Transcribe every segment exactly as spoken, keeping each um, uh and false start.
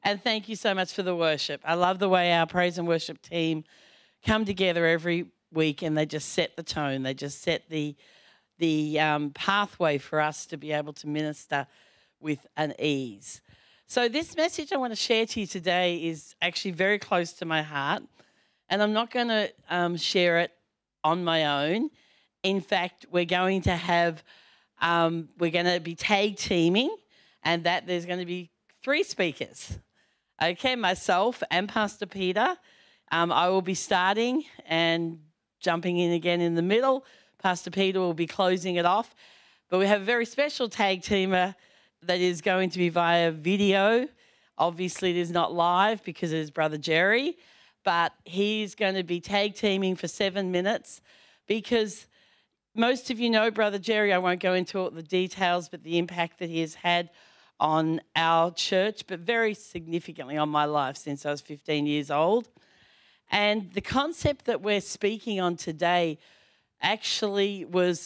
And thank you so much for the worship. I love the way our praise and worship team come together every week and they just set the tone. They just set the the um, pathway for us to be able to minister with an ease. So this message I want to share to you today is actually very close to my heart, and I'm not going to um, share it on my own. In fact, we're going to have, um, we're going to be tag teaming, and that there's going to be three speakers. Okay, myself and Pastor Peter. Um, I will be starting and jumping in again in the middle. Pastor Peter will be closing it off. But we have a very special tag teamer that is going to be via video. Obviously, it is not live because it is Brother Jerry, but he's going to be tag teaming for seven minutes because most of you know Brother Jerry. I won't go into all the details, but the impact that he has had on our church, but very significantly on my life since I was fifteen years old. And the concept that we're speaking on today actually was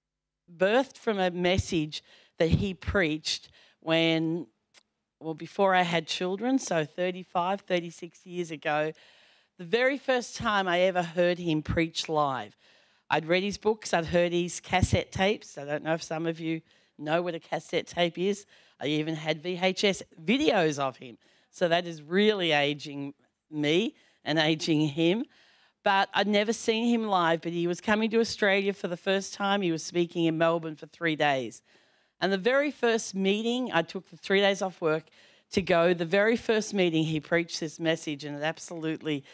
birthed from a message that he preached when, well, before I had children, so thirty-five, thirty-six years ago, the very first time I ever heard him preach live. I'd read his books, I'd heard his cassette tapes. I don't know if some of you know what a cassette tape is. I even had V H S videos of him. So that is really aging me and aging him. But I'd never seen him live, but he was coming to Australia for the first time. He was speaking in Melbourne for three days. And the very first meeting, I took the three days off work to go. The very first meeting, he preached this message, and it absolutely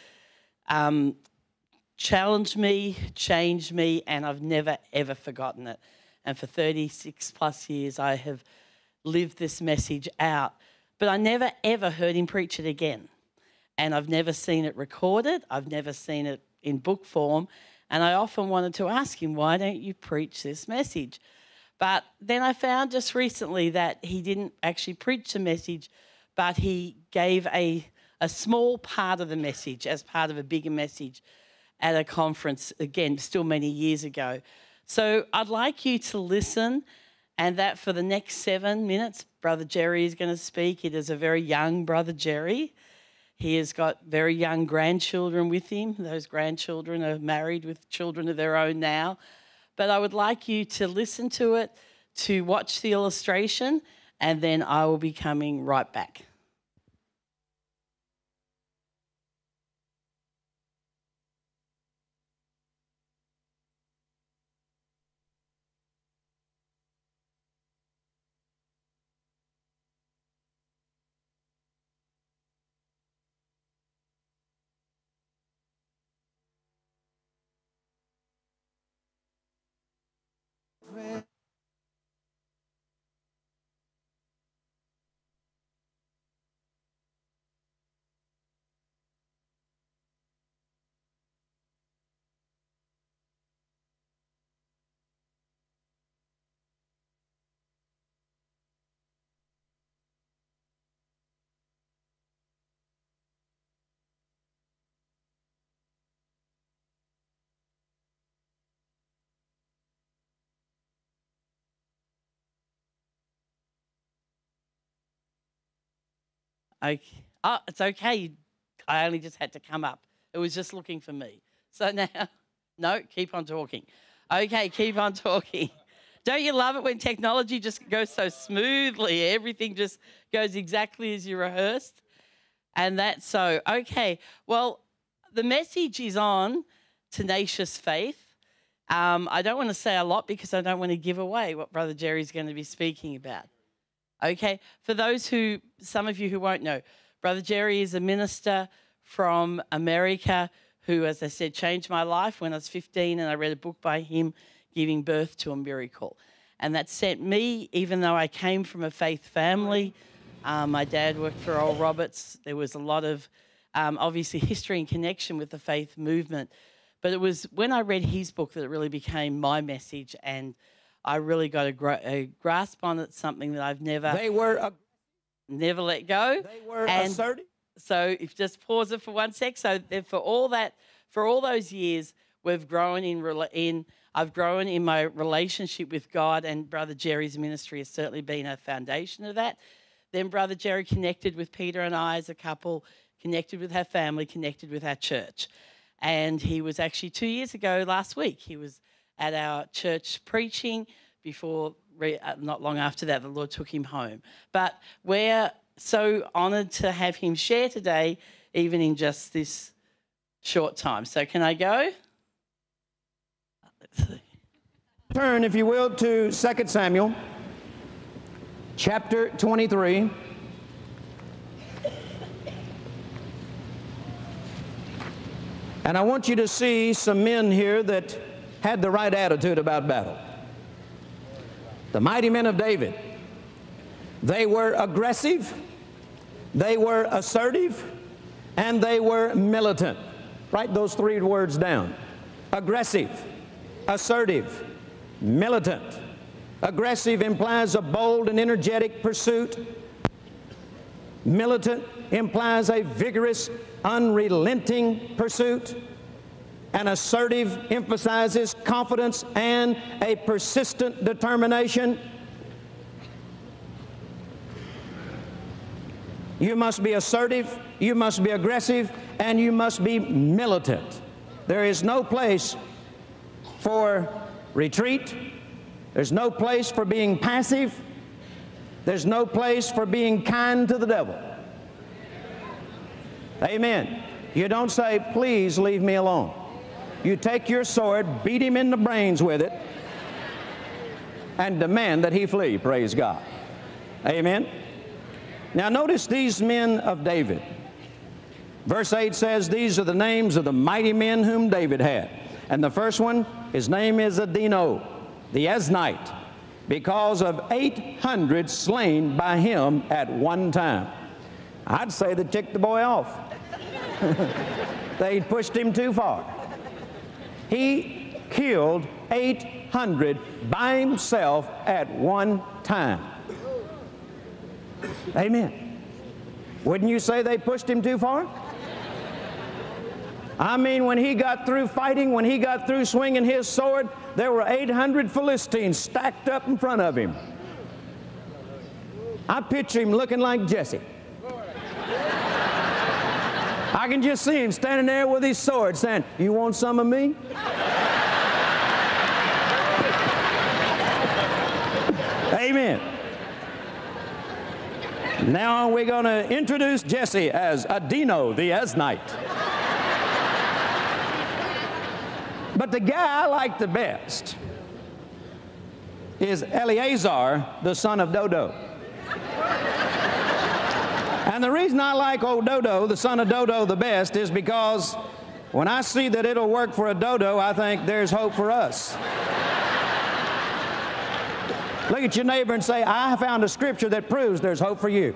um, challenged me, changed me, and I've never, ever forgotten it. And for thirty-six plus years, I have lived this message out. But I never, ever heard him preach it again. And I've never seen it recorded. I've never seen it in book form. And I often wanted to ask him, why don't you preach this message? But then I found just recently that he didn't actually preach the message, but he gave a, a small part of the message as part of a bigger message at a conference, again, still many years ago. So I'd like you to listen, and that for the next seven minutes, Brother Jerry is going to speak. It is a very young Brother Jerry. He has got very young grandchildren with him. Those grandchildren are married with children of their own now. But I would like you to listen to it, to watch the illustration, and then I will be coming right back. Okay. Oh, it's okay. I only just had to come up. It was just looking for me. So now, no, keep on talking. Okay, keep on talking. Don't you love it when technology just goes so smoothly? Everything just goes exactly as you rehearsed. And that's so. Okay, well, the message is on tenacious faith. Um, I don't want to say a lot because I don't want to give away what Brother Jerry's going to be speaking about. Okay, for those who, some of you who won't know, Brother Jerry is a minister from America who, as I said, changed my life when I was fifteen, and I read a book by him, Giving Birth to a Miracle. And that sent me, even though I came from a faith family, um, my dad worked for Oral Roberts, there was a lot of, um, obviously, history and connection with the faith movement. But it was when I read his book that it really became my message, and I really got a, gra- a grasp on it, something that I've never They were a, never let go. They were and assertive. So if just pause it for one sec. So for all that, for all those years, we've grown in in. I've grown in my relationship with God, and Brother Jerry's ministry has certainly been a foundation of that. Then Brother Jerry connected with Peter and I as a couple, connected with our family, connected with our church. And he was actually two years ago last week. He was at our church preaching before, not long after that, the Lord took him home. But we're so honoured to have him share today, even in just this short time. So can I go? Let's see. Turn, if you will, to Second Samuel, chapter twenty-three. And I want you to see some men here that had the right attitude about battle. The mighty men of David. They were aggressive, they were assertive, and they were militant. Write those three words down. Aggressive, assertive, militant. Aggressive implies a bold and energetic pursuit. Militant implies a vigorous, unrelenting pursuit. And assertive emphasizes confidence and a persistent determination. You must be assertive, you must be aggressive, and you must be militant. There is no place for retreat. There's no place for being passive. There's no place for being kind to the devil. Amen. You don't say, please leave me alone. You take your sword, beat him in the brains with it, and demand that he flee. Praise God. Amen. Now notice these men of David. Verse eight says, these are the names of the mighty men whom David had. And the first one, his name is Adino, the Eznite, because of eight hundred slain by him at one time. I'd say they ticked the boy off. They pushed him too far. He killed eight hundred by himself at one time. Amen. Wouldn't you say they pushed him too far? I mean, when he got through fighting, when he got through swinging his sword, there were eight hundred Philistines stacked up in front of him. I picture him looking like Jesse. I can just see him standing there with his sword saying, you want some of me? Amen. Now we're going to introduce Jesse as Adino the Eznite. But the guy I like the best is Eleazar, the son of Dodo. And the reason I like old Dodo, the son of Dodo, the best is because when I see that it'll work for a dodo, I think there's hope for us. Look at your neighbor and say, I found a scripture that proves there's hope for you.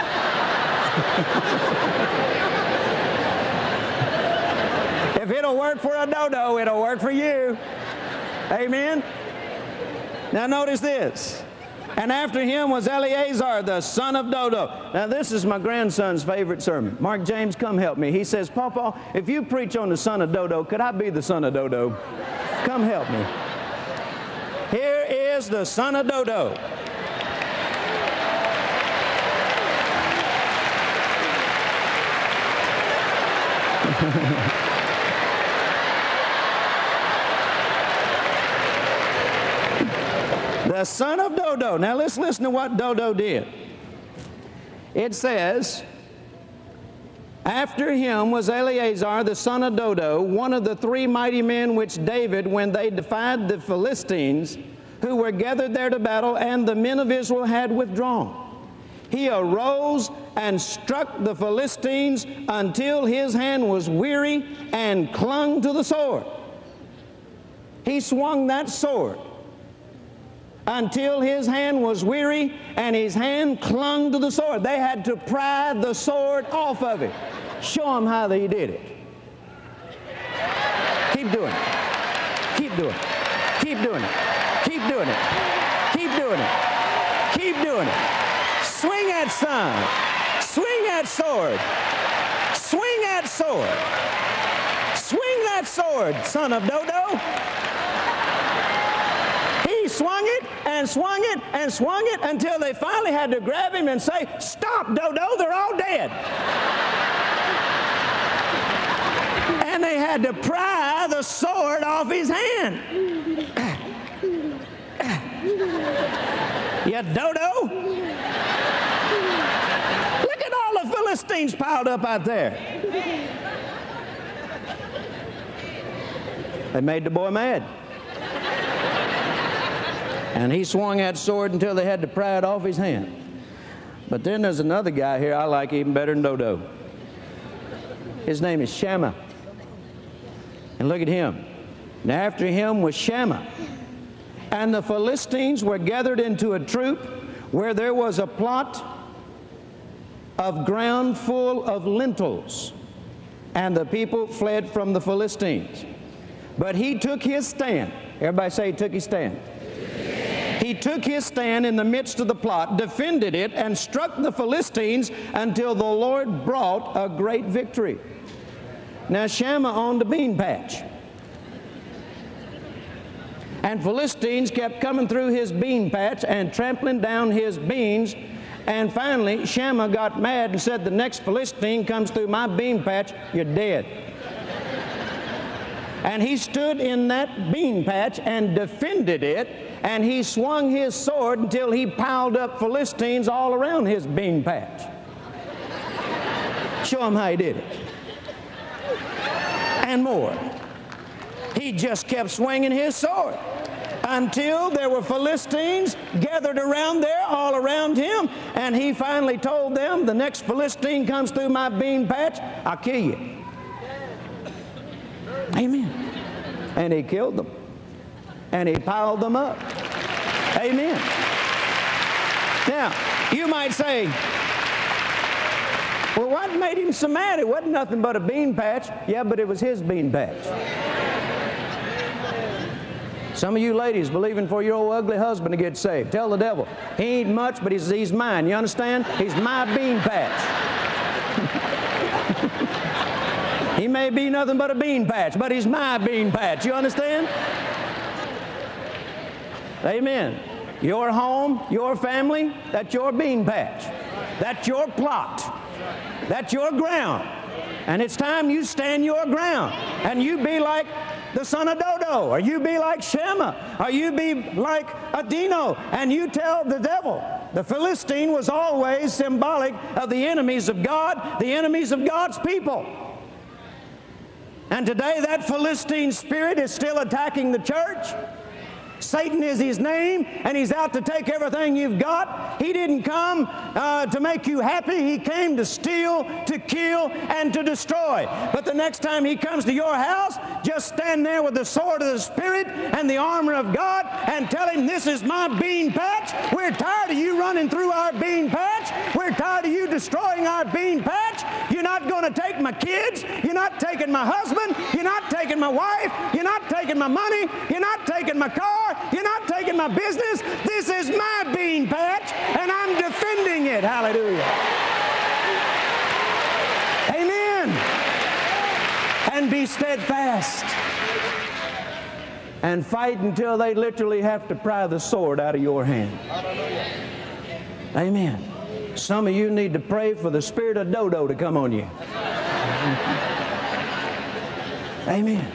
If it'll work for a dodo, it'll work for you. Amen? Now notice this. And after him was Eleazar, the son of Dodo. Now this is my grandson's favorite sermon. Mark James, come help me. He says, Papa, if you preach on the son of Dodo, could I be the son of Dodo? Come help me. Here is the son of Dodo. The son of Dodo. Now let's listen to what Dodo did. It says, after him was Eleazar, the son of Dodo, one of the three mighty men which David, when they defied the Philistines, who were gathered there to battle, and the men of Israel had withdrawn. He arose and struck the Philistines until his hand was weary and clung to the sword. He swung that sword until his hand was weary and his hand clung to the sword. They had to pry the sword off of it. Show them how they did it. Keep doing it. Keep doing it. Keep doing it. Keep doing it. Keep doing it. Keep doing it. Swing that son. Swing that sword. Swing that sword. Swing that sword, son of Dodo. He swung it and swung it and swung it until they finally had to grab him and say, "Stop, Dodo, they're all dead." And they had to pry the sword off his hand. "You Dodo." Look at all the Philistines piled up out there. They made the boy mad. And he swung that sword until they had to pry it off his hand. But then there's another guy here I like even better than Dodo. His name is Shammah. And look at him. And after him was Shammah. And the Philistines were gathered into a troop where there was a plot of ground full of lentils. And the people fled from the Philistines. But he took his stand. Everybody say he took his stand. He took his stand in the midst of the plot, defended it, and struck the Philistines until the Lord brought a great victory. Now Shammah owned a bean patch. And Philistines kept coming through his bean patch and trampling down his beans. And finally, Shammah got mad and said, "The next Philistine comes through my bean patch, you're dead." And he stood in that bean patch and defended it, and he swung his sword until he piled up Philistines all around his bean patch. Show him how he did it. And more. He just kept swinging his sword until there were Philistines gathered around there, all around him, and he finally told them, "The next Philistine comes through my bean patch, I'll kill you." Amen. And he killed them. And he piled them up. Amen. Now, you might say, "Well, what made him so mad? It wasn't nothing but a bean patch." Yeah, but it was his bean patch. Some of you ladies believing for your old ugly husband to get saved. Tell the devil, he ain't much, but he's, he's mine. You understand? He's my bean patch. He may be nothing but a bean patch, but he's my bean patch. You understand? Amen. Your home, your family, that's your bean patch. That's your plot. That's your ground. And it's time you stand your ground. And you be like the son of Dodo, or you be like Shammah, or you be like Adino, and you tell the devil. The Philistine was always symbolic of the enemies of God, the enemies of God's people. And today that Philistine spirit is still attacking the church. Satan is his name, and he's out to take everything you've got. He didn't come uh, to make you happy. He came to steal, to kill, and to destroy. But the next time he comes to your house, just stand there with the sword of the Spirit and the armor of God and tell him, "This is my bean patch. We're tired of you running through our bean patch. We're tired of you destroying our bean patch. You're not going to take my kids. You're not taking my husband. You're not taking my wife. You're not taking my money. You're not taking my car. You're not taking my business. This is my bean patch, and I'm defending it." Hallelujah. Amen. And be steadfast. And fight until they literally have to pry the sword out of your hand. Amen. Some of you need to pray for the spirit of Dodo to come on you. Amen.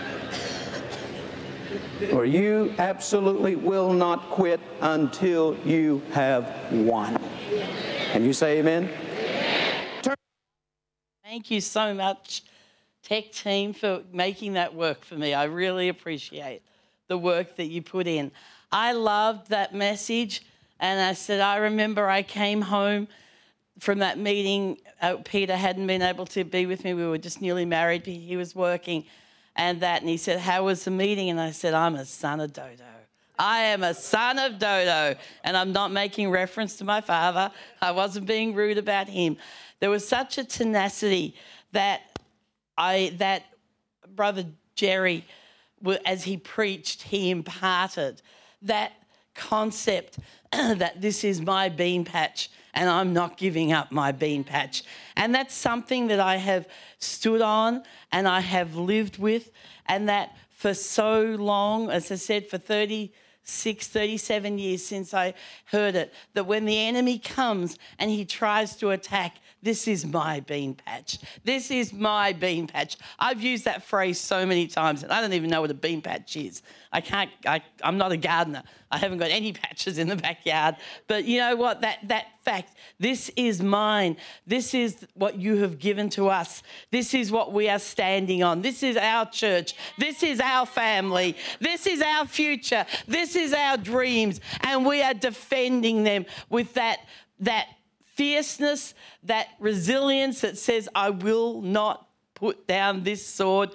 For you absolutely will not quit until you have won. Can you say amen? Turn. Thank you so much, tech team, for making that work for me. I really appreciate the work that you put in. I loved that message, and I said, I remember I came home from that meeting. Uh, Peter hadn't been able to be with me. We were just newly married. He was working. And that, and he said, "How was the meeting?" And I said, "I'm a son of Dodo. I am a son of Dodo." And I'm not making reference to my father. I wasn't being rude about him. There was such a tenacity that I, that Brother Jerry, as he preached, he imparted that concept that this is my bean patch and I'm not giving up my bean patch. And that's something that I have stood on and I have lived with, and that for so long, as I said, for thirty thirty-six, thirty-seven years since I heard it, that when the enemy comes and he tries to attack, this is my bean patch. This is my bean patch. I've used that phrase so many times, and I don't even know what a bean patch is. I can't, I, I'm not a gardener. I haven't got any patches in the backyard. But you know what? That, that fact, this is mine. This is what you have given to us. This is what we are standing on. This is our church. This is our family. This is our future. This is our dreams. And we are defending them with that, that fierceness, that resilience that says, I will not put down this sword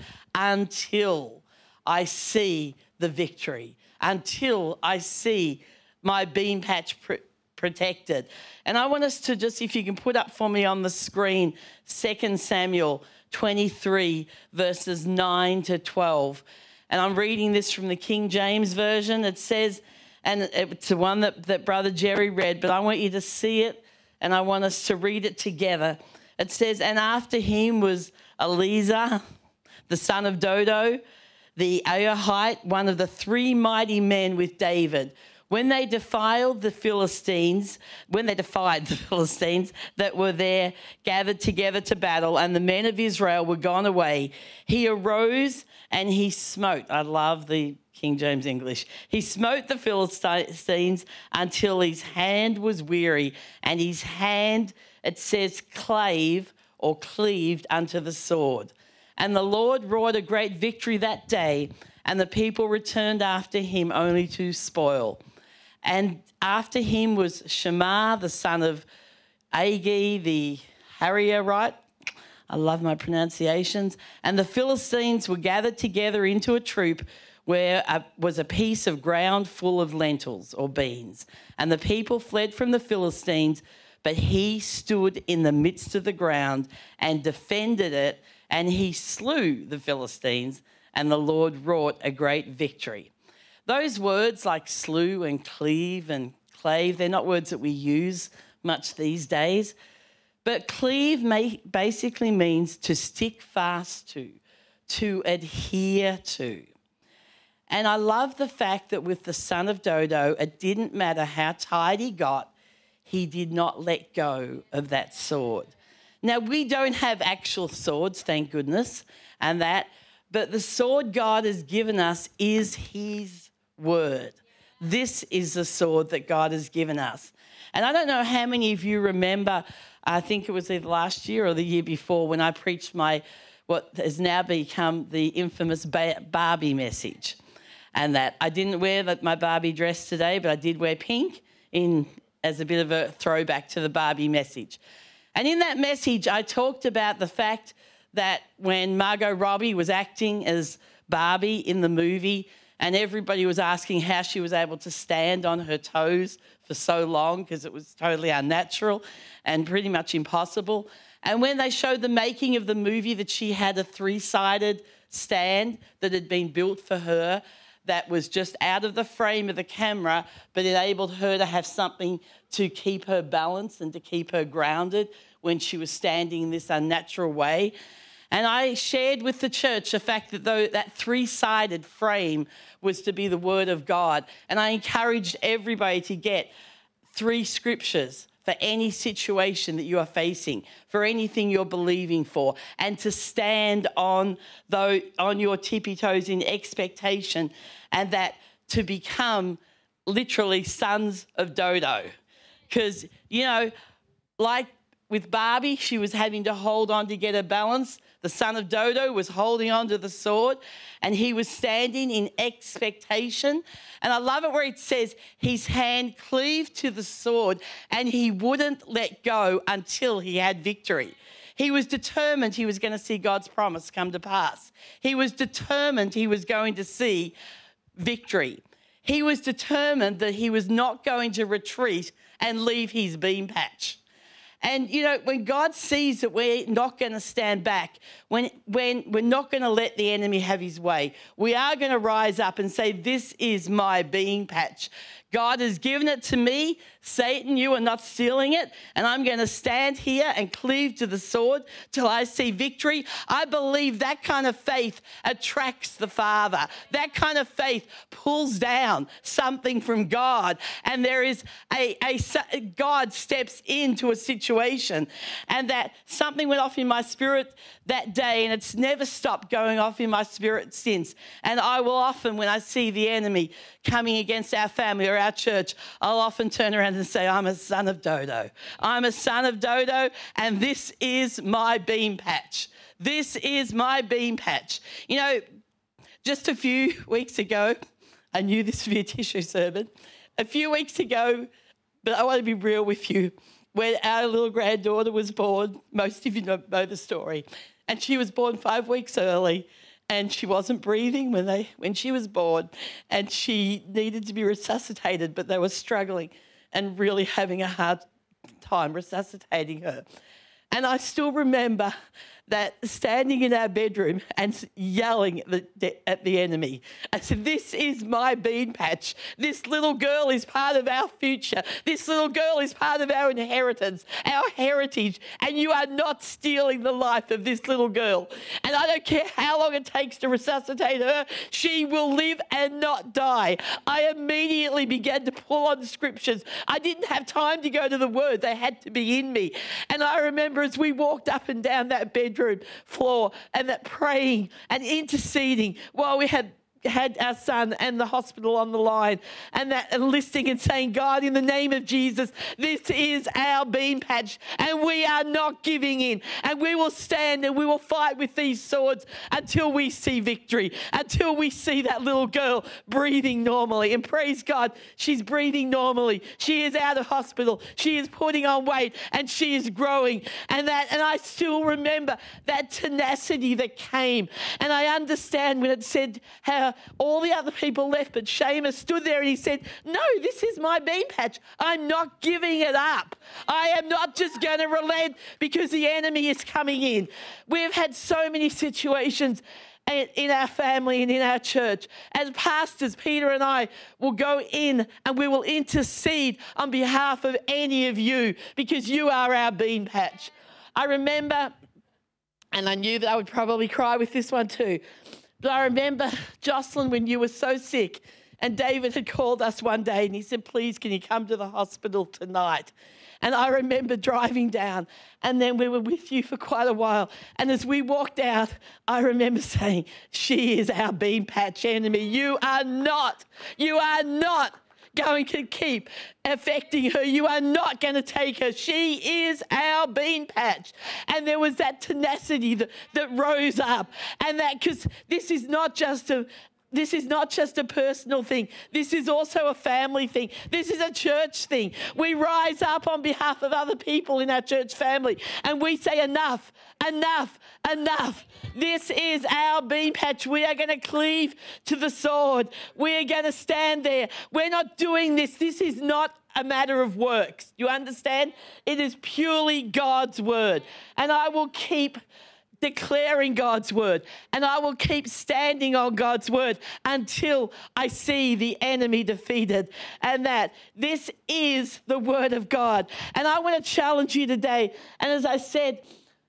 until I see the victory, until I see my bean patch pr- protected. And I want us to just, if you can put up for me on the screen, Second Samuel twenty-three, verses nine to twelve. And I'm reading this from the King James Version. It says, and it's the one that, that Brother Jerry read, but I want you to see it and I want us to read it together. It says, and after him was Eleazar, the son of Dodo, the Ahite, one of the three mighty men with David. When they defiled the Philistines, when they defied the Philistines that were there gathered together to battle, and the men of Israel were gone away, he arose and he smote. I love the King James English. He smote the Philistines until his hand was weary, and his hand, it says, clave or cleaved unto the sword. And the Lord wrought a great victory that day, and the people returned after him only to spoil. And after him was Shema, the son of Agi, the Hararite. I love my pronunciations. And the Philistines were gathered together into a troop where uh, was a piece of ground full of lentils or beans. And the people fled from the Philistines, but he stood in the midst of the ground and defended it, and he slew the Philistines, and the Lord wrought a great victory. Those words like slew and cleave and clave, they're not words that we use much these days. But cleave may, basically means to stick fast to, to adhere to. And I love the fact that with the son of Dodo, it didn't matter how tired he got, he did not let go of that sword. Now, we don't have actual swords, thank goodness, and that, but the sword God has given us is his word. This is the sword that God has given us. And I don't know how many of you remember, I think it was either last year or the year before, when I preached my, what has now become the infamous Barbie message. And that I didn't wear my Barbie dress today, but I did wear pink in as a bit of a throwback to the Barbie message. And in that message, I talked about the fact that when Margot Robbie was acting as Barbie in the movie, and everybody was asking how she was able to stand on her toes for so long, because it was totally unnatural and pretty much impossible. And when they showed the making of the movie, that she had a three-sided stand that had been built for her that was just out of the frame of the camera, but enabled her to have something to keep her balanced and to keep her grounded when she was standing in this unnatural way. And I shared with the church the fact that though that three-sided frame was to be the Word of God. And I encouraged everybody to get three scriptures for any situation that you are facing, for anything you're believing for, and to stand on, though, on your tippy toes in expectation, and that to become literally sons of Dodo. Because, you know, like with Barbie, she was having to hold on to get her balance. The son of Dodo was holding on to the sword, and he was standing in expectation. And I love it where it says his hand cleaved to the sword and he wouldn't let go until he had victory. He was determined he was going to see God's promise come to pass. He was determined he was going to see victory. He was determined that he was not going to retreat and leave his bean patch. And, you know, when God sees that we're not going to stand back, when, when we're not going to let the enemy have his way, we are going to rise up and say, this is my being patch. God has given it to me. Satan, you are not stealing it. And I'm going to stand here and cleave to the sword till I see victory. I believe that kind of faith attracts the Father. That kind of faith pulls down something from God. And there is a, a God steps into a situation. And that something went off in my spirit that day, and it's never stopped going off in my spirit since. And I will often, when I see the enemy coming against our family or our church, I'll often turn around and say, I'm a son of Dodo. I'm a son of Dodo, and this is my beam patch. This is my beam patch. You know, just a few weeks ago, I knew this would be a tissue sermon. A few weeks ago, but I want to be real with you, when our little granddaughter was born, most of you know, know the story, and she was born five weeks early. And she wasn't breathing when they when she was born, and she needed to be resuscitated, but they were struggling and really having a hard time resuscitating her. And I still remember that standing in our bedroom and yelling at the, at the enemy. I said, this is my bean patch. This little girl is part of our future. This little girl is part of our inheritance, our heritage, and you are not stealing the life of this little girl. And I don't care how long it takes to resuscitate her, she will live and not die. I immediately began to pull on scriptures. I didn't have time to go to the word. They had to be in me. And I remember as we walked up and down that bedroom floor and that praying and interceding while we had had our son and the hospital on the line, and that enlisting and saying, God, in the name of Jesus, this is our bean patch, and we are not giving in, and we will stand and we will fight with these swords until we see victory, until we see that little girl breathing normally. And praise God, she's breathing normally. She is out of hospital. She is putting on weight, and she is growing. And that, and I still remember that tenacity that came. And I understand when it said how all the other people left, but Seamus stood there and he said, no, this is my bean patch. I'm not giving it up. I am not just going to relent because the enemy is coming in. We've had so many situations in our family and in our church. As pastors, Peter and I will go in and we will intercede on behalf of any of you because you are our bean patch. I remember, and I knew that I would probably cry with this one too, but I remember, Jocelyn, when you were so sick, and David had called us one day and he said, please, can you come to the hospital tonight? And I remember driving down, and then we were with you for quite a while. And as we walked out, I remember saying, she is our bean patch enemy. You are not, you are not going to keep affecting her. You are not going to take her. She is our bean patch. And there was that tenacity that, that rose up. And that, because this is not just a, This is not just a personal thing. This is also a family thing. This is a church thing. We rise up on behalf of other people in our church family and we say enough, enough, enough. This is our bean patch. We are going to cleave to the sword. We are going to stand there. We're not doing this. This is not a matter of works. You understand? It is purely God's word. And I will keep declaring God's word, and I will keep standing on God's word until I see the enemy defeated. And that this is the word of God. And I want to challenge you today. And as I said,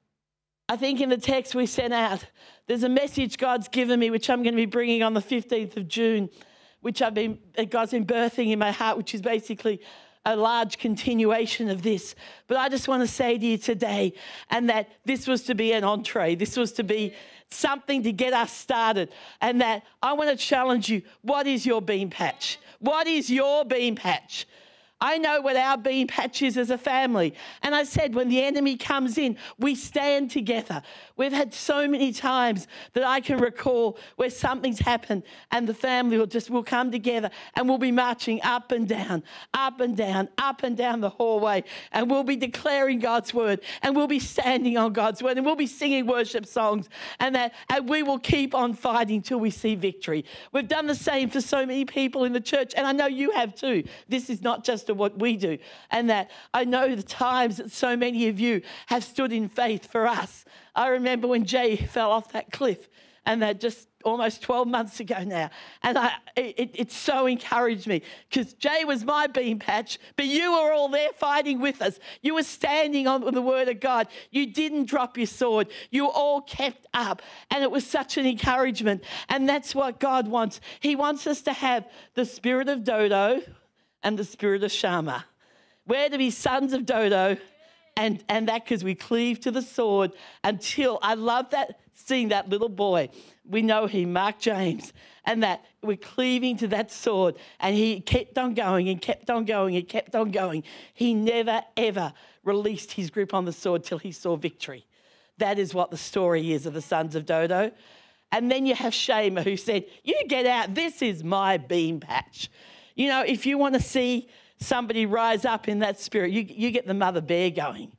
I think in the text we sent out, there's a message God's given me, which I'm going to be bringing on the fifteenth of June, which I've been God's been birthing in my heart, which is basically a large continuation of this. But I just want to say to you today, and that this was to be an entree. This was to be something to get us started. And that I want to challenge you. What is your bean patch? What is your bean patch? I know what our bean patch is as a family. And I said, when the enemy comes in, we stand together. We've had so many times that I can recall where something's happened and the family will just will come together and we'll be marching up and down, up and down, up and down the hallway. And we'll be declaring God's word, and we'll be standing on God's word, and we'll be singing worship songs, and that and we will keep on fighting till we see victory. We've done the same for so many people in the church, and I know you have too. This is not just after what we do. And that I know the times that so many of you have stood in faith for us. I remember when Jay fell off that cliff, and that just almost twelve months ago now. And I, it, it so encouraged me, because Jay was my bean patch, but you were all there fighting with us. You were standing on the word of God. You didn't drop your sword. You all kept up. And it was such an encouragement. And that's what God wants. He wants us to have the spirit of Dodo and the spirit of Shammah. We're to be sons of Dodo, and, and that because we cleave to the sword until, I love that, seeing that little boy. We know him, Mark James, and that we're cleaving to that sword. And he kept on going and kept on going and kept on going. He never, ever released his grip on the sword till he saw victory. That is what the story is of the sons of Dodo. And then you have Shammah, who said, you get out, this is my bean patch. You know, if you want to see somebody rise up in that spirit, you, you get the mother bear going.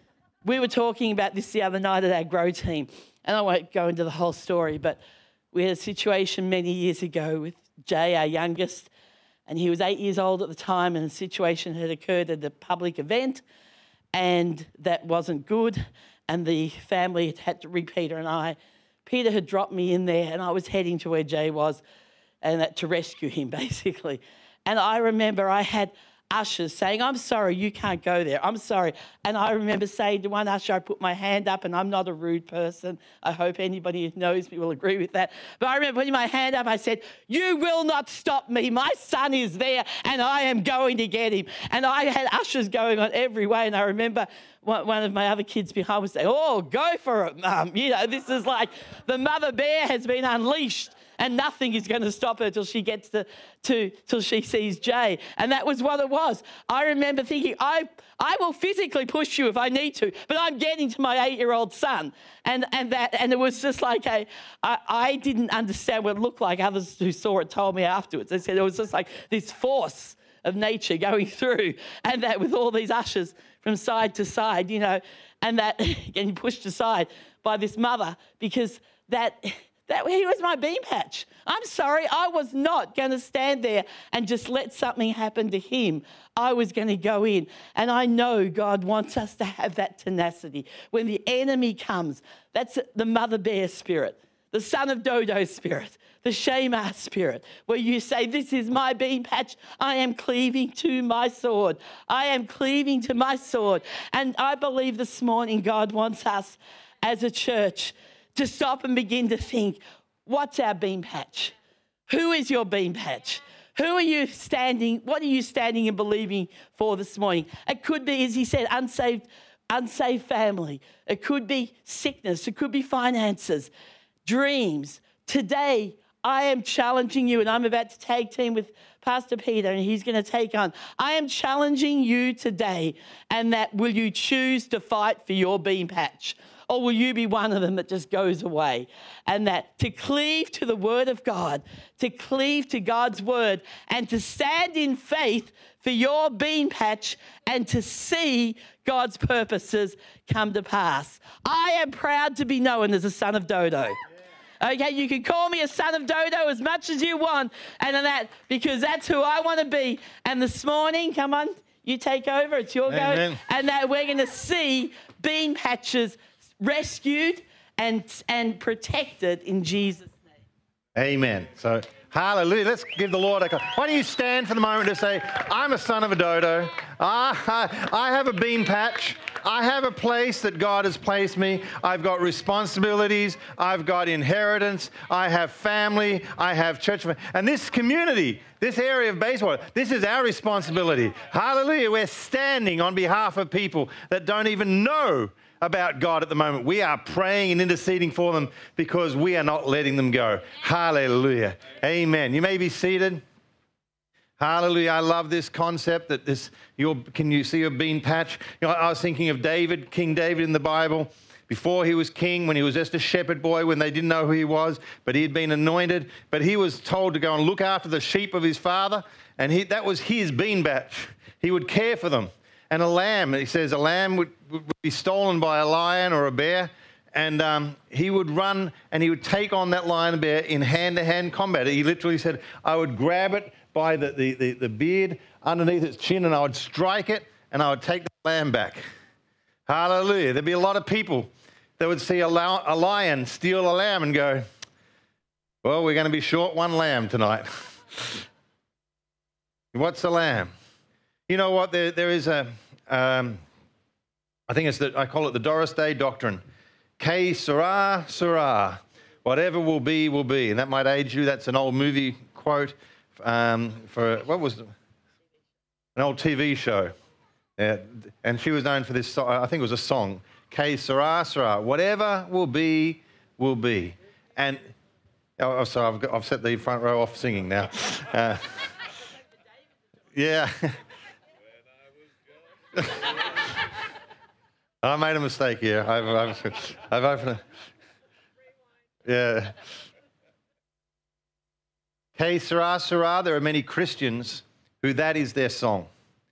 We were talking about this the other night at our grow team, and I won't go into the whole story, but we had a situation many years ago with Jay, our youngest, and he was eight years old at the time, and a situation had occurred at a public event, and that wasn't good, and the family had had to read Peter and I. Peter had dropped me in there, and I was heading to where Jay was, and that to rescue him, basically. And I remember I had ushers saying, I'm sorry, you can't go there. I'm sorry. And I remember saying to one usher, I put my hand up, and I'm not a rude person. I hope anybody who knows me will agree with that. But I remember putting my hand up, I said, you will not stop me. My son is there, and I am going to get him. And I had ushers going on every way. And I remember one of my other kids behind was saying, oh, go for it, Mum. You know, this is like the mother bear has been unleashed, and nothing is going to stop her till she gets to, to till she sees Jay. And that was what it was. I remember thinking, I I will physically push you if I need to, but I'm getting to my eight-year-old son. And and that and it was just like a, I, I didn't understand what it looked like. Others who saw it told me afterwards. They said it was just like this force of nature going through, and that with all these ushers from side to side, you know, and that getting pushed aside by this mother, because that... That he was my bean patch. I'm sorry, I was not going to stand there and just let something happen to him. I was going to go in. And I know God wants us to have that tenacity. When the enemy comes, that's the mother bear spirit, the son of Dodo spirit, the Shammah spirit, where you say, this is my bean patch. I am cleaving to my sword. I am cleaving to my sword. And I believe this morning God wants us as a church to stop and begin to think, what's our bean patch? Who is your bean patch? Who are you standing, what are you standing and believing for this morning? It could be, as he said, unsaved, unsaved family. It could be sickness. It could be finances, dreams. Today, I am challenging you, and I'm about to tag team with Pastor Peter, and he's going to take on. I am challenging you today, and that will you choose to fight for your bean patch? Or will you be one of them that just goes away? And that to cleave to the word of God, to cleave to God's word, and to stand in faith for your bean patch, and to see God's purposes come to pass. I am proud to be known as a son of Dodo. Okay, you can call me a son of Dodo as much as you want, and that, because that's who I want to be. And this morning, come on, you take over. It's your Amen. go. And that we're going to see bean patches rescued and and protected in Jesus' name. Amen. So, hallelujah. Let's give the Lord a clap. Why don't you stand for the moment to say, I'm a son of a dodo. I, I have a bean patch. I have a place that God has placed me. I've got responsibilities. I've got inheritance. I have family. I have church. And this community, this area of Bayswater, this is our responsibility. Hallelujah. We're standing on behalf of people that don't even know about God at the moment. We are praying and interceding for them because we are not letting them go. Hallelujah. Amen. You may be seated. Hallelujah. I love this concept that this, your, can you see a bean patch? You know, I was thinking of David, King David in the Bible. Before he was king, when he was just a shepherd boy, when they didn't know who he was, but he had been anointed, but he was told to go and look after the sheep of his father, and he, that was his bean patch. He would care for them. And a lamb, he says, a lamb would, would be stolen by a lion or a bear, and um, he would run and he would take on that lion and bear in hand-to-hand combat. He literally said, I would grab it by the, the, the, the beard underneath its chin, and I would strike it, and I would take the lamb back. Hallelujah. There'd be a lot of people that would see a, la- a lion steal a lamb and go, well, we're going to be short one lamb tonight. What's a lamb? You know what? There, there is a, um, I think it's the, I call it the Doris Day doctrine. Que sera, sera. Whatever will be, will be. And that might age you. That's an old movie quote um, for, what was it? An old T V show. Yeah, and she was known for this, I think it was a song. Que sera, sera. Whatever will be, will be. And, oh, sorry, I've, got, I've set the front row off singing now. Uh, yeah. I made a mistake here. I've, I've, I've opened it. Yeah. Que sera, sera. There are many Christians who that is their song.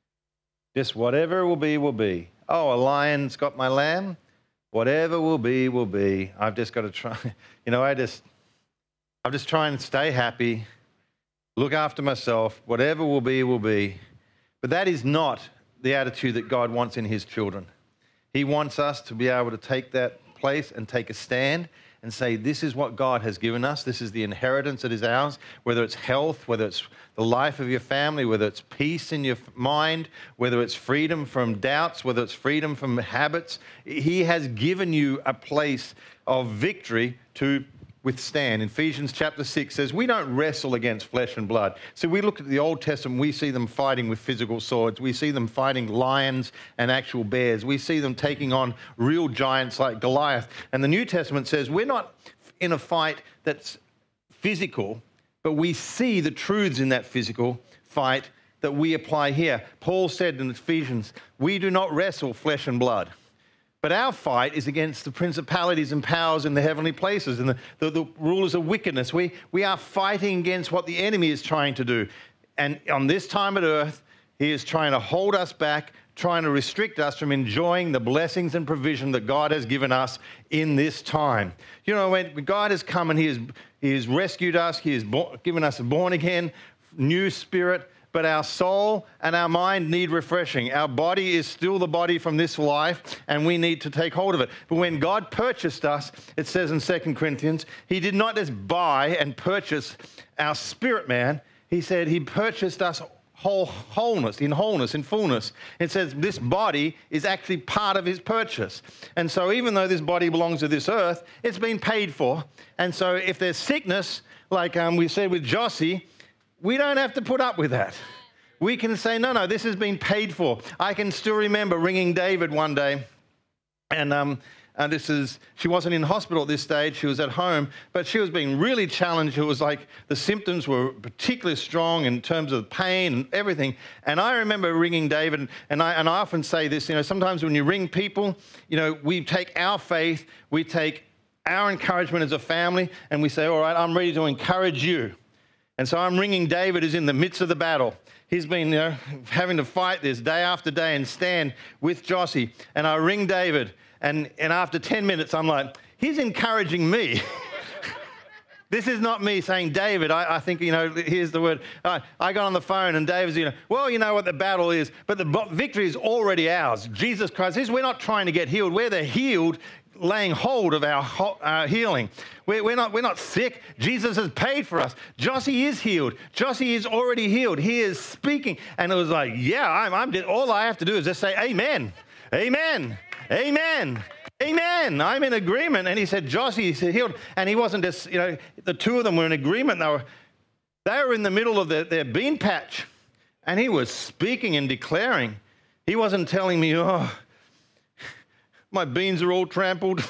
Just whatever will be, will be. Oh, a lion's got my lamb. Whatever will be, will be. I've just got to try. You know, I just, I'm just trying to stay happy, look after myself. Whatever will be, will be. But that is not the attitude that God wants in his children. He wants us to be able to take that place and take a stand and say, this is what God has given us. This is the inheritance that is ours, whether it's health, whether it's the life of your family, whether it's peace in your mind, whether it's freedom from doubts, whether it's freedom from habits. He has given you a place of victory to withstand. Ephesians chapter six says, we don't wrestle against flesh and blood. So we look at the Old Testament, we see them fighting with physical swords. We see them fighting lions and actual bears. We see them taking on real giants like Goliath. And the New Testament says we're not in a fight that's physical, but we see the truths in that physical fight that we apply here. Paul said in Ephesians, we do not wrestle flesh and blood. But our fight is against the principalities and powers in the heavenly places and the, the, the rulers of wickedness. We, we are fighting against what the enemy is trying to do. And on this time at earth, he is trying to hold us back, trying to restrict us from enjoying the blessings and provision that God has given us in this time. You know, when God has come and he has, he has rescued us, he has bo- given us a born-again, new spirit, but our soul and our mind need refreshing. Our body is still the body from this life, and we need to take hold of it. But when God purchased us, it says in Second Corinthians, he did not just buy and purchase our spirit man. He said he purchased us whole wholeness, in wholeness, in fullness. It says this body is actually part of his purchase. And so even though this body belongs to this earth, it's been paid for. And so if there's sickness, like um, we said with Jossie, we don't have to put up with that. We can say, no, no, this has been paid for. I can still remember ringing David one day, and um, and this is, she wasn't in hospital at this stage, she was at home, but she was being really challenged. It was like the symptoms were particularly strong in terms of pain and everything. And I remember ringing David, and I, and I often say this, you know, sometimes when you ring people, you know, we take our faith, we take our encouragement as a family, and we say, all right, I'm ready to encourage you. And so I'm ringing David, who's in the midst of the battle. He's been, you know, having to fight this day after day and stand with Jossie. And I ring David, and, and after ten minutes, I'm like, he's encouraging me. This is not me saying, David, I, I think, you know, here's the word. Uh, I got on the phone, and David's, you know, well, you know what the battle is, but the victory is already ours. Jesus Christ, this, we're not trying to get healed. We're the healed, laying hold of our uh, healing. We're, we're, not, we're not sick. Jesus has paid for us. Jossie is healed. Jossie is already healed. He is speaking. And it was like, yeah, I'm, I'm, all I have to do is just say, amen, amen, amen, amen. I'm in agreement. And he said, Jossie is healed. And he wasn't just, you know, the two of them were in agreement. They were, they were in the middle of their, their bean patch. And he was speaking and declaring. He wasn't telling me, oh, my beans are all trampled.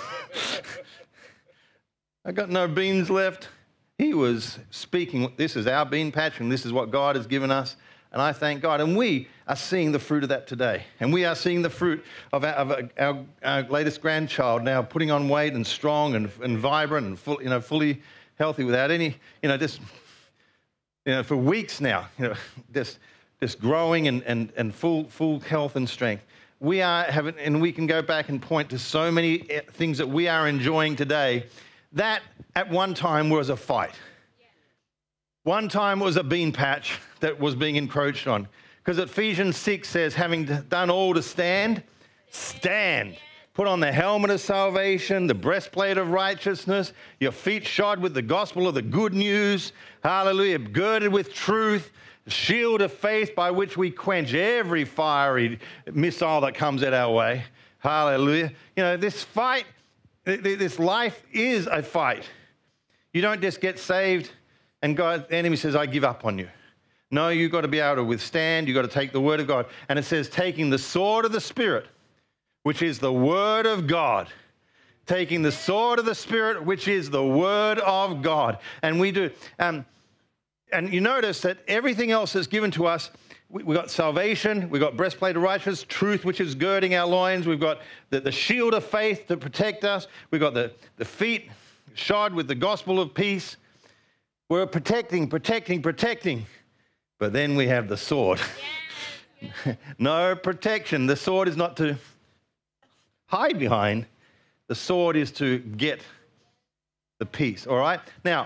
I got no beans left. He was speaking, this is our bean patch and this is what God has given us. And I thank God. And we are seeing the fruit of that today. And we are seeing the fruit of our, of our, our latest grandchild now putting on weight and strong and, and vibrant and full, you know, fully healthy without any, you know, just, you know, for weeks now, you know, just, just growing and, and, and full, full health and strength. We are having, and we can go back and point to so many things that we are enjoying today that at one time was a fight. One time it was a bean patch that was being encroached on. Because Ephesians six says, having done all to stand, stand. Put on the helmet of salvation, the breastplate of righteousness, your feet shod with the gospel of the good news. Hallelujah. Girded with truth, the shield of faith by which we quench every fiery missile that comes at our way. Hallelujah. You know, this fight, this life is a fight. You don't just get saved and God, the enemy says, I give up on you. No, you've got to be able to withstand. You've got to take the word of God. And it says, taking the sword of the Spirit, which is the word of God. Taking the sword of the Spirit, which is the word of God. And we do. Um, and you notice that everything else is given to us. We've got salvation, we've got breastplate of righteousness, truth, which is girding our loins. We've got the, the shield of faith to protect us. We've got the, the feet shod with the gospel of peace. We're protecting, protecting, protecting. But then we have the sword. Yeah. No protection. The sword is not to hide behind. The sword is to get the peace, all right? Now,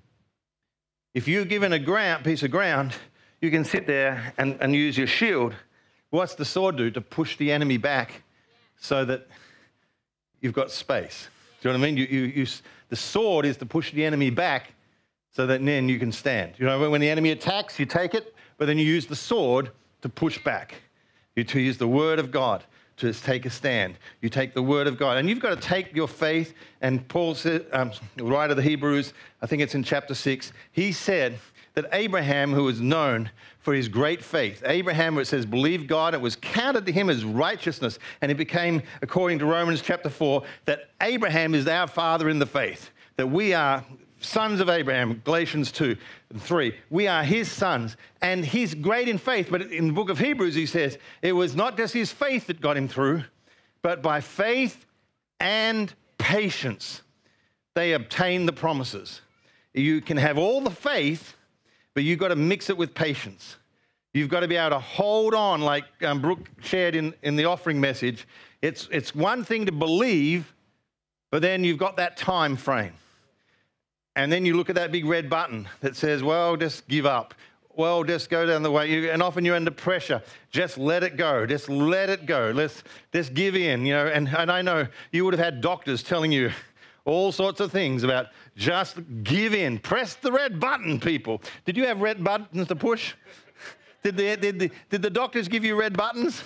if you're given a ground, piece of ground, you can sit there and, and use your shield. What's the sword do? To push the enemy back so that you've got space. Do you know what I mean? You, you, you, the sword is to push the enemy back so that then you can stand. You know, when the enemy attacks, you take it, but then you use the sword to push back. You to use the word of God to take a stand. You take the word of God. And you've got to take your faith, and Paul said, um, the writer of the Hebrews, I think it's in chapter six, he said that Abraham, who was known for his great faith, Abraham, where it says, believed God, it was counted to him as righteousness, and it became, according to Romans chapter four, that Abraham is our father in the faith, that we are sons of Abraham, Galatians two and three. We are his sons, and he's great in faith. But in the book of Hebrews, he says, it was not just his faith that got him through, but by faith and patience, they obtained the promises. You can have all the faith, but you've got to mix it with patience. You've got to be able to hold on, like um, Brooke shared in, in the offering message. It's, it's one thing to believe, but then you've got that time frame. And then you look at that big red button that says, well, just give up. Well, just go down the way. You, and often you're under pressure. Just let it go. Just let it go. Let's just give in, you know. And, and I know you would have had doctors telling you all sorts of things about just give in. Press the red button, people. Did you have red buttons to push? Did the, did the, did the doctors give you red buttons?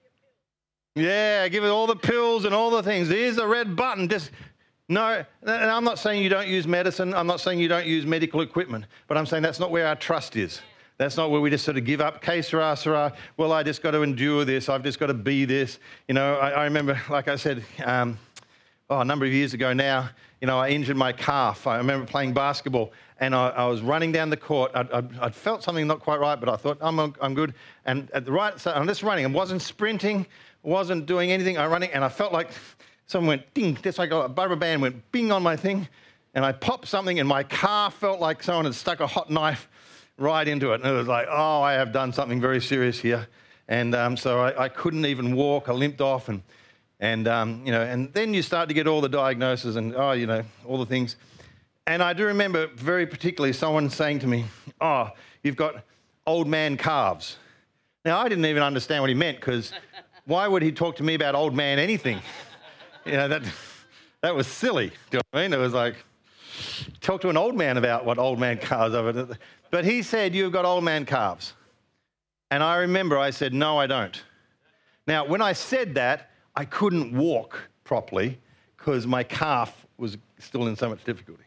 Yeah, give it all the pills and all the things. Here's the red button. Just... No, and I'm not saying you don't use medicine. I'm not saying you don't use medical equipment. But I'm saying that's not where our trust is. That's not where we just sort of give up. Que sera, sera. Well, I just got to endure this. I've just got to be this. You know, I, I remember, like I said, um, oh, a number of years ago now, you know, I injured my calf. I remember playing basketball, and I, I was running down the court. I'd, I'd, I'd felt something not quite right, but I thought, I'm, I'm good. And at the right, so I'm just running. I wasn't sprinting, wasn't doing anything. I'm running, and I felt like... Someone went ding, just like a rubber band went bing on my thing, and I popped something, and my calf felt like someone had stuck a hot knife right into it. And it was like, oh, I have done something very serious here. And um, so I, I couldn't even walk. I limped off, and and um, you know, and then you start to get all the diagnoses and oh, you know, all the things. And I do remember very particularly someone saying to me, oh, you've got old man calves. Now I didn't even understand what he meant, because why would he talk to me about old man anything? You know, that that was silly. Do you know what I mean? It was like, talk to an old man about what old man calves are. But he said, you've got old man calves. And I remember I said, no, I don't. Now, when I said that, I couldn't walk properly because my calf was still in so much difficulty.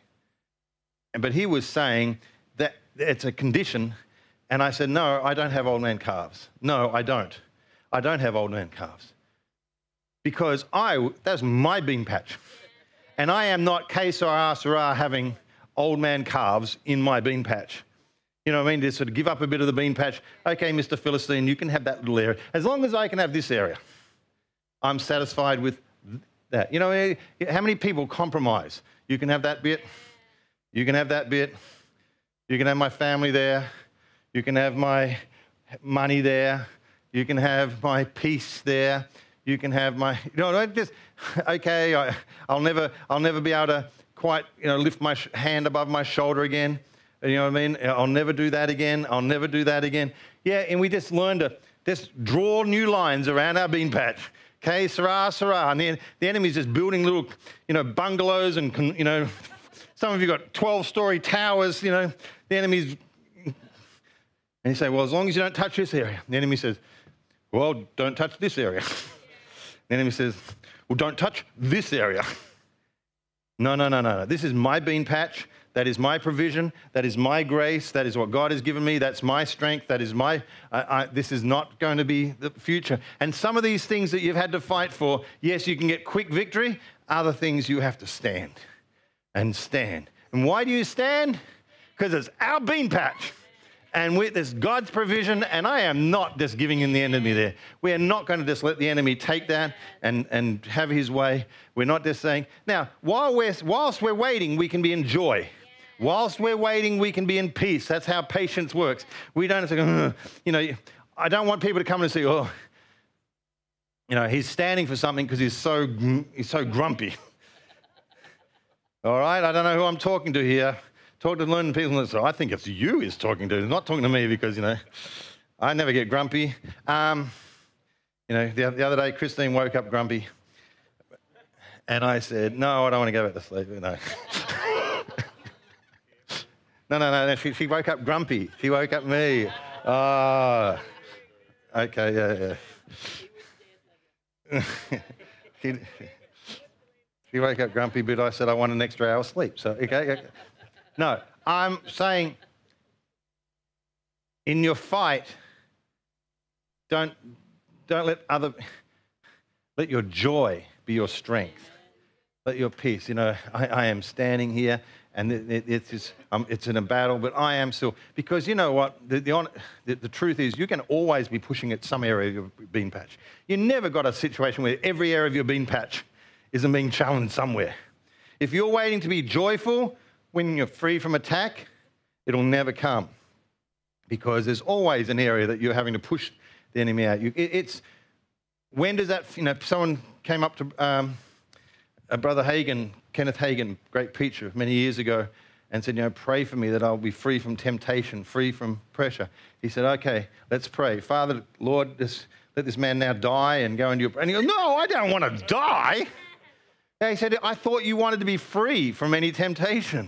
But he was saying that it's a condition. And I said, no, I don't have old man calves. No, I don't. I don't have old man calves. Because I, that's my bean patch. And I am not que sera, sera having old man calves in my bean patch. You know what I mean? Just sort of give up a bit of the bean patch. Okay, Mister Philistine, you can have that little area. As long as I can have this area, I'm satisfied with that. You know, how many people compromise? You can have that bit. You can have that bit. You can have my family there. You can have my money there. You can have my peace there. You can have my, you know, just, okay, I, I'll never, I'll never be able to quite, you know, lift my sh- hand above my shoulder again. You know what I mean? I'll never do that again. I'll never do that again. Yeah, and we just learn to just draw new lines around our bean patch. Okay, Sarah, Sarah. And the, the enemy's just building little, you know, bungalows and, you know, some of you got twelve-story towers, you know. The enemy's... And you say, well, as long as you don't touch this area. The enemy says, well, don't touch this area. The enemy says, well, don't touch this area. No, no, no, no, no. This is my bean patch. That is my provision. That is my grace. That is what God has given me. That's my strength. That is my, I, I, this is not going to be the future. And some of these things that you've had to fight for, yes, you can get quick victory. Other things you have to stand and stand. And why do you stand? Because it's our bean patch. And we, there's God's provision, and I am not just giving in the enemy there. We are not going to just let the enemy take that and, and have his way. We're not just saying, now, while we're, whilst we're waiting, we can be in joy. Whilst we're waiting, we can be in peace. That's how patience works. We don't say, uh, you know, I don't want people to come and say, oh, you know, he's standing for something because he's so, he's so grumpy. All right, I don't know who I'm talking to here. Talk to learning people and say, I think it's you he's talking to. He's not talking to me because, you know, I never get grumpy. Um, you know, the, the other day, Christine woke up grumpy. And I said, no, I don't want to go back to sleep. No. no, no, no, no. She, she woke up grumpy. She woke up me. Oh, okay, yeah, yeah. she, she woke up grumpy, but I said, I want an extra hour sleep. So, okay, okay. No, I'm saying in your fight, don't, don't let other, let your joy be your strength. Let your peace, you know, I, I am standing here and it, it, it's, just, um, it's in a battle, but I am still, because you know what, the, the, the, the truth is you can always be pushing at some area of your bean patch. You never got a situation where every area of your bean patch isn't being challenged somewhere. If you're waiting to be joyful, when you're free from attack, it'll never come because there's always an area that you're having to push the enemy out. You, it, it's, when does that, you know, someone came up to um, a Brother Hagin, Kenneth Hagin, great preacher many years ago, and said, you know, pray for me that I'll be free from temptation, free from pressure. He said, okay, let's pray. Father, Lord, this, let this man now die and go into your... And he goes, no, I don't want to die. And he said, I thought you wanted to be free from any temptation.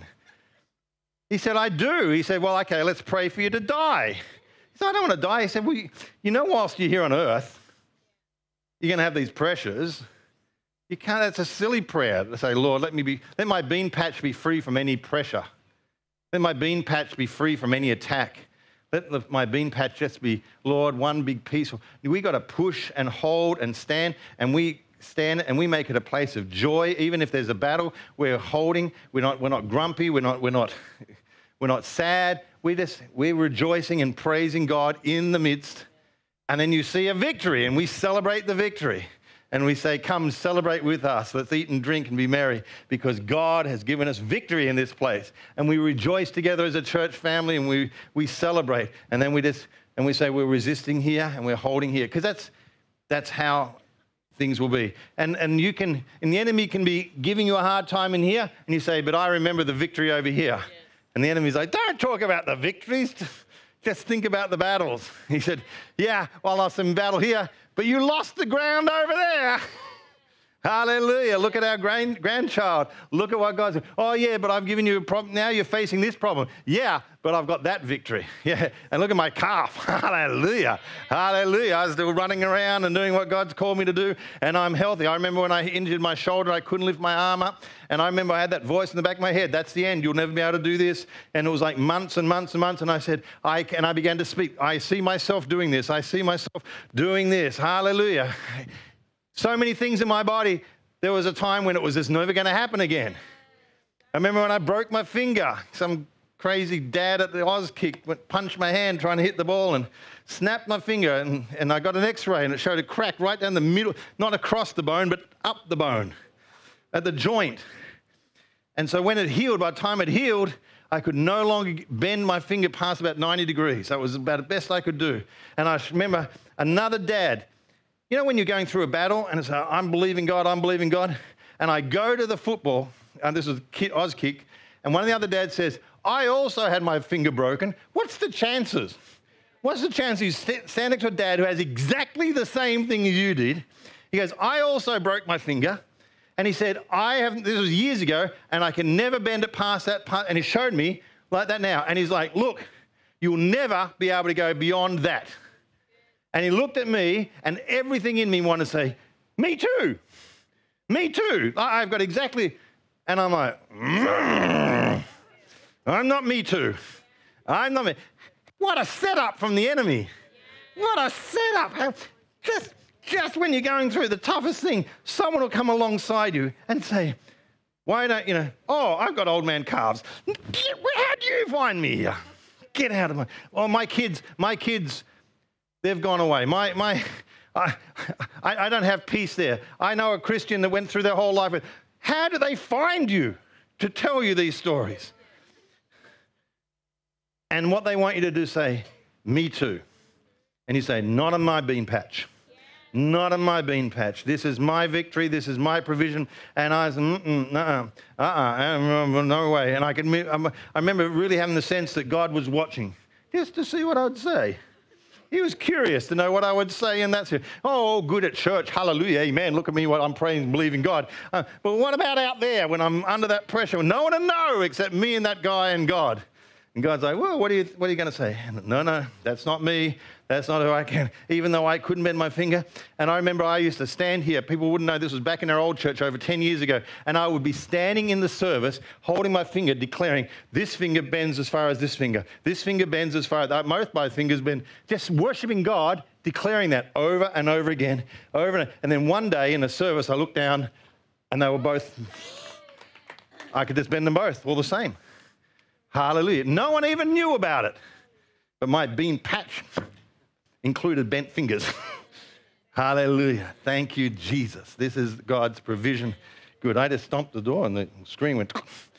He said, I do. He said, well, okay, let's pray for you to die. He said, I don't want to die. He said, well, you know, whilst you're here on earth, you're going to have these pressures. You can't, that's a silly prayer to say, Lord, let me be, let my bean patch be free from any pressure. Let my bean patch be free from any attack. Let my bean patch just be, Lord, one big piece. We got to push and hold and stand, and we stand and we make it a place of joy. Even if there's a battle, we're holding. We're not, we're not grumpy. We're not, we're not, we're not sad. We just, we're rejoicing and praising God in the midst. And then you see a victory, and we celebrate the victory. And we say, come celebrate with us. Let's eat and drink and be merry, because God has given us victory in this place. And we rejoice together as a church family, and we, we celebrate. And then we just, and we say we're resisting here and we're holding here, because that's, that's how things will be. And, and you can, and the enemy can be giving you a hard time in here, and you say, but I remember the victory over here. Yes. And the enemy's like, don't talk about the victories. Just think about the battles. He said, yeah, well, I lost some battle here, but you lost the ground over there. Hallelujah. Look at our grand, grandchild. Look at what God's doing. Oh, yeah, but I've given you a problem. Now you're facing this problem. Yeah, but I've got that victory. Yeah, and look at my calf. Hallelujah. Hallelujah. I was still running around and doing what God's called me to do, and I'm healthy. I remember when I injured my shoulder, I couldn't lift my arm up, and I remember I had that voice in the back of my head, that's the end. You'll never be able to do this. And it was like months and months and months, and I said, I and I began to speak. I see myself doing this. I see myself doing this. Hallelujah. So many things in my body, there was a time when it was just never going to happen again. I remember when I broke my finger, some crazy dad at the Auskick went, punched my hand trying to hit the ball and snapped my finger, and, and I got an x-ray and it showed a crack right down the middle, not across the bone, but up the bone, at the joint. And so when it healed, by the time it healed, I could no longer bend my finger past about ninety degrees. That was about the best I could do. And I remember another dad. You know when you're going through a battle and it's, uh, I'm believing God, I'm believing God, and I go to the football, and this was Auskick, and one of the other dads says, I also had my finger broken. What's the chances? What's the chance you stand next to a dad who has exactly the same thing as you did? He goes, I also broke my finger. And he said, I haven't, this was years ago, and I can never bend it past that part. And he showed me like that now. And he's like, look, you'll never be able to go beyond that. And he looked at me, and everything in me wanted to say, me too. Me too. I've got exactly, and I'm like, mm, I'm not me too. I'm not me. What a setup from the enemy. What a setup. Just, just when you're going through the toughest thing, someone will come alongside you and say, why don't you know, oh, I've got old man calves. How do you find me here? Get out of my, well, my kids, my kids, they've gone away. My, my, I, I, I don't have peace there. I know a Christian that went through their whole life. How do they find you to tell you these stories? And what they want you to do is say, me too. And you say, not on my bean patch. Not on my bean patch. This is my victory. This is my provision. And I was, mm-mm, uh-uh, uh-uh, no way. And I could, I remember really having the sense that God was watching just to see what I would say. He was curious to know what I would say, and that's it. Oh, good at church, hallelujah, amen. Look at me, what I'm praying and believing God. Uh, but what about out there when I'm under that pressure? No one to know except me and that guy and God. And God's like, well, what are you, what are you going to say? No, no, that's not me. That's not who I can. Even though I couldn't bend my finger. And I remember I used to stand here. People wouldn't know this was back in our old church over ten years ago. And I would be standing in the service, holding my finger, declaring, this finger bends as far as this finger. This finger bends as far as that. Both my fingers bend. Just worshiping God, declaring that over and over again, over and And then one day in the service, I looked down and they were both, I could just bend them both all the same. Hallelujah. No one even knew about it. But my bean patch included bent fingers. Hallelujah. Thank you, Jesus. This is God's provision. Good. I just stomped the door and the screen went.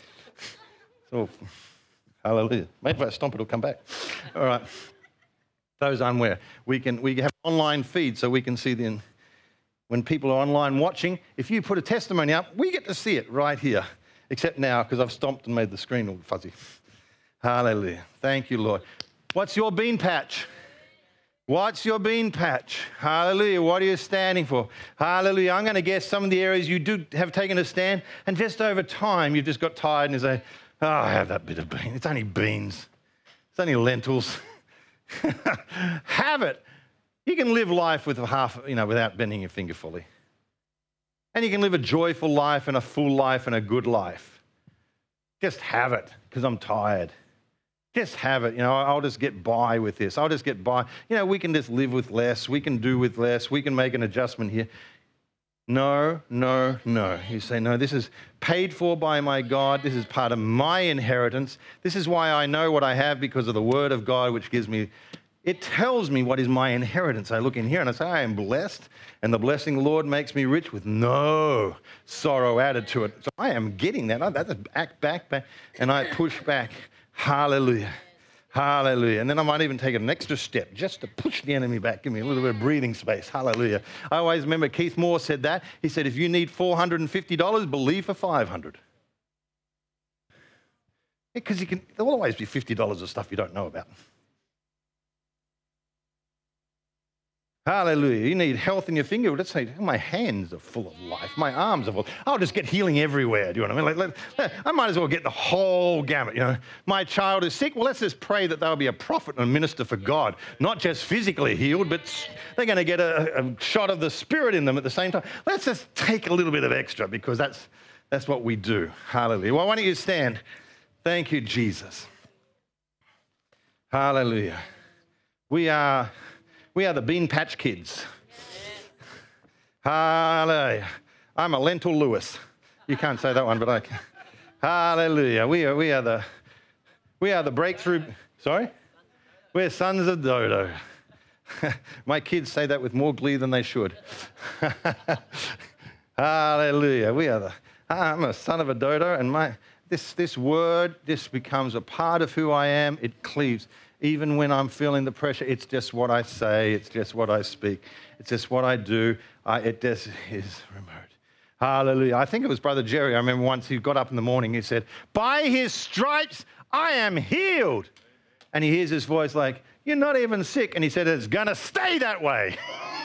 So, hallelujah. Maybe if I stomp it, it'll come back. All right. Those unaware. We can we have an online feed so we can see the, when people are online watching. If you put a testimony up, we get to see it right here. Except now because I've stomped and made the screen all fuzzy. Hallelujah. Thank you, Lord. What's your bean patch? What's your bean patch? Hallelujah. What are you standing for? Hallelujah. I'm going to guess some of the areas you do have taken a stand, and just over time you've just got tired and you say, oh, I have that bit of bean. It's only beans. It's only lentils. Have it. You can live life with half, you know, without bending your finger fully. And you can live a joyful life and a full life and a good life. Just have it, because I'm tired. Just have it. You know, I'll just get by with this. I'll just get by. You know, we can just live with less. We can do with less. We can make an adjustment here. No, no, no. You say, no, this is paid for by my God. This is part of my inheritance. This is why I know what I have, because of the word of God, which gives me, it tells me what is my inheritance. I look in here and I say, I am blessed, and the blessing of the Lord makes me rich with no sorrow added to it. So I am getting that. That's a back, back, back, and I push back. Hallelujah. Hallelujah. And then I might even take an extra step just to push the enemy back, give me a little bit of breathing space. Hallelujah. I always remember Keith Moore said that. He said, if you need four hundred fifty dollars, believe for five hundred dollars. Because you can, there'll always be fifty dollars of stuff you don't know about. Hallelujah. You need health in your finger. Let's say, my hands are full of life. My arms are full. I'll just get healing everywhere. Do you know what I mean? Like, let, I might as well get the whole gamut. You know, my child is sick. Well, let's just pray that they'll be a prophet and a minister for God. Not just physically healed, but they're going to get a, a shot of the Spirit in them at the same time. Let's just take a little bit of extra, because that's, that's what we do. Hallelujah. Well, why don't you stand? Thank you, Jesus. Hallelujah. We are... We are the Bean Patch Kids. Hallelujah. I'm a Lentil Lewis. You can't say that one, but I can. Hallelujah. We are, we are the, we are the breakthrough. Sorry? We're sons of Dodo. My kids say that with more glee than they should. Hallelujah. We are the, I'm a son of a Dodo, and my, this, this word, this becomes a part of who I am. It cleaves. Even when I'm feeling the pressure, it's just what I say. It's just what I speak. It's just what I do. I, it just is remote. Hallelujah. I think it was Brother Jerry. I remember once he got up in the morning, he said, by his stripes, I am healed. And he hears his voice like, you're not even sick. And he said, it's going to stay that way.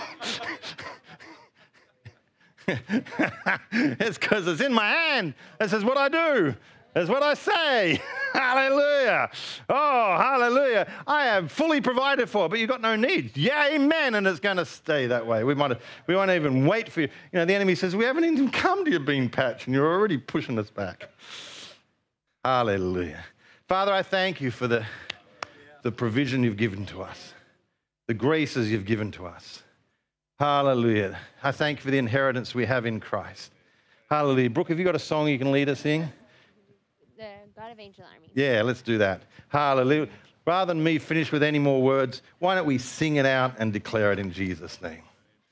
It's because it's in my hand. This is what I do. That's what I say. Hallelujah. Oh, hallelujah. I am fully provided for, but you've got no need. Yeah, amen. And it's going to stay that way. We might, we won't even wait for you. You know, the enemy says, we haven't even come to your bean patch, and you're already pushing us back. Hallelujah. Father, I thank you for the, the provision you've given to us, the graces you've given to us. Hallelujah. I thank you for the inheritance we have in Christ. Hallelujah. Brooke, have you got a song you can lead us in? The God of Angel Armies. Yeah, let's do that. Hallelujah. Rather than me finish with any more words, why don't we sing it out and declare it in Jesus' name?